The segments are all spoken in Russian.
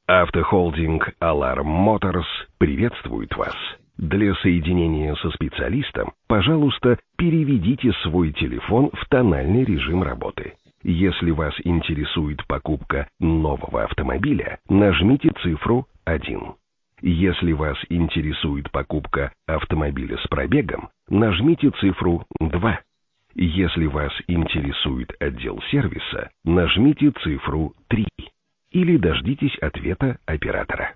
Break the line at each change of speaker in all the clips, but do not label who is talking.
Автохолдинг Alarm Motors приветствует вас. Для соединения со специалистом, пожалуйста, переведите свой телефон в тональный режим работы. Если вас интересует покупка нового автомобиля, нажмите цифру 1. Если вас интересует покупка автомобиля с пробегом, нажмите цифру 2. Если вас интересует отдел сервиса, нажмите цифру 3. Или дождитесь ответа оператора.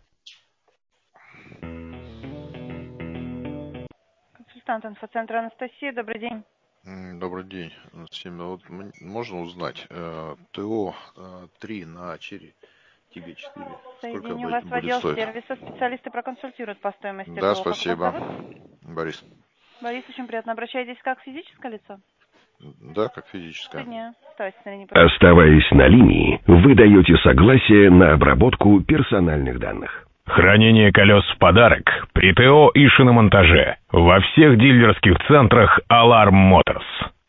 Консультант инфоцентра Анастасия, добрый день.
Добрый день. Вот можно узнать, ТО 3 на Черри Тига-4, сколько
Соединю вас в
будет
отдел
стоить?
сервиса. Специалисты проконсультируют по стоимости
Да,
ТО. Как вас
спасибо.
зовут?
Борис.
Борис, очень приятно. Обращаетесь как физическое лицо?
Да, как физическое.
Соединяю. Оставайтесь на линии.
Оставаясь на линии, вы даете согласие на обработку персональных данных.
Хранение колес в подарок при ТО и шиномонтаже во всех дилерских центрах Alarm Motors.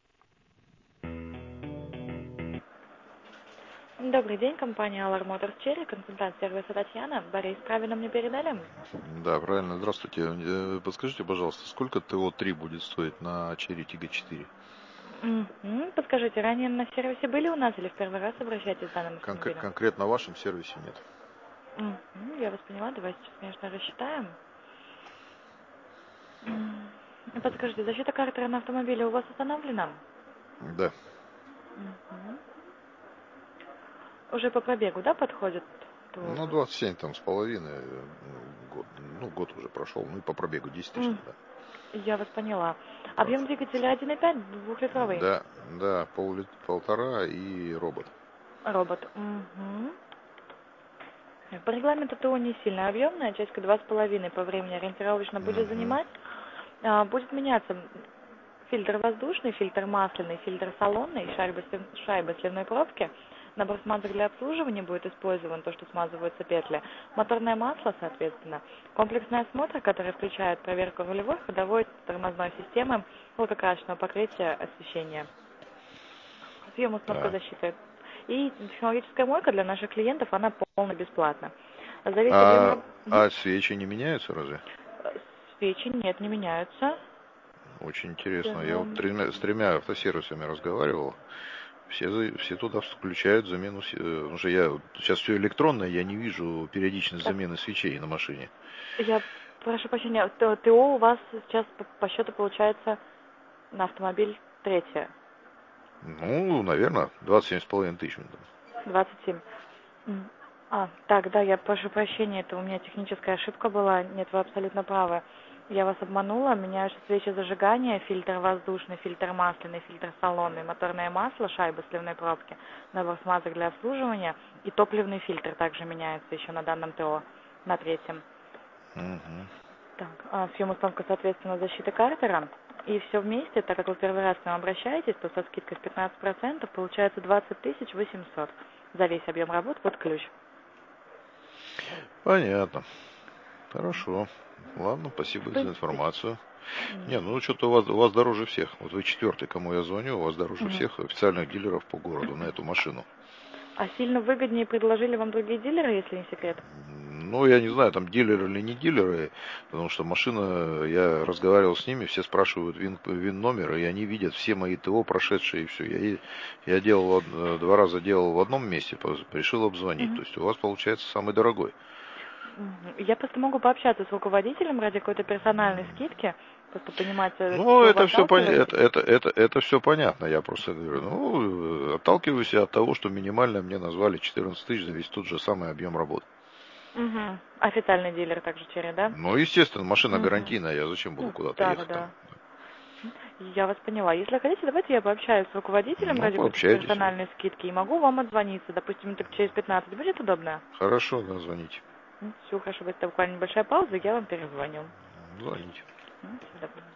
Добрый день, компания Alarm Motors Cherry, консультант сервиса Татьяна. Борис, правильно мне передали?
Да, правильно. Здравствуйте. Подскажите, пожалуйста, сколько ТО 3 будет стоить на Черри Тига-4?
Подскажите, ранее на сервисе были у нас или в первый раз обращаетесь с данным автомобилем?
Конкретно в вашем сервисе нет.
Я вас поняла, давайте сейчас, конечно, рассчитаем. Подскажите, защита картера на автомобиле у вас установлена?
Да.
Уже по пробегу, да, подходит?
Ну, 27 там с половиной, год уже прошел, ну и по пробегу 10 тысяч, да.
Я вас поняла. Объем двигателя 1,5, двухлитровый?
Да, полтора и робот.
Робот. По регламенту ТО не сильно объемная, часика 2,5 по времени ориентировочно будет занимать. Будет меняться фильтр воздушный, фильтр масляный, фильтр салонный, шайбы сливной пробки. Набор смазок для обслуживания будет использован, то, что смазываются петли. Моторное масло, соответственно. Комплексный осмотр, который включает проверку рулевой, ходовой, тормозной системы, лакокрасочного покрытия, освещения. Съем установка защиты. И технологическая мойка для наших клиентов, она полностью бесплатна.
А свечи не меняются разве?
Свечи нет, не меняются.
Очень интересно. Я вот с тремя автосервисами разговаривал. Все туда включают замену. Потому что я сейчас все электронное, я не вижу периодичность замены свечей на машине.
Я прошу прощения, ТО у вас сейчас по счету получается на автомобиль 3-е.
Ну, наверное, 27,5 тысяч.
27. Так, да, я прошу прощения, это у меня техническая ошибка была. Нет, вы абсолютно правы. Я вас обманула, меняются свечи зажигания, фильтр воздушный, фильтр масляный, фильтр салонный, моторное масло, шайбы сливной пробки, набор смазок для обслуживания и топливный фильтр также меняется еще на данном ТО, на 3-м. Так, съем установка, соответственно, защиты картера. И все вместе, так как вы первый раз к нам обращаетесь, то со скидкой в 15% получается 20 800 за весь объем работ под ключ.
Понятно. Хорошо. Ладно, спасибо за информацию. Не, ну что-то у вас дороже всех. Вот вы 4-й, кому я звоню, у вас дороже всех официальных дилеров по городу на эту машину.
А сильно выгоднее предложили вам другие дилеры, если не секрет?
Ну, я не знаю, там дилеры или не дилеры, потому что машина, я разговаривал с ними, все спрашивают ВИН-номер, и они видят все мои ТО прошедшие, и все. Я делал 2 раза делал в одном месте, решил обзвонить. То есть у вас получается самый дорогой.
Я просто могу пообщаться с руководителем ради какой-то персональной скидки, просто понимать,
ну, это все понятно. Я просто говорю, отталкиваюсь от того, что минимально мне назвали 14 тысяч за весь тот же самый объем работ.
Официальный дилер также Черри, да?
Ну, естественно, машина гарантийная, я зачем буду куда-то ехать?
Да. Я вас поняла. Если хотите, давайте я пообщаюсь с руководителем ради персональной скидки и могу вам отзвониться. Допустим, через 15 будет удобно?
Хорошо, да, звоните.
Все, хорошо, будет буквально небольшая пауза, я вам перезвоню.
Звоните.
Всего доброго.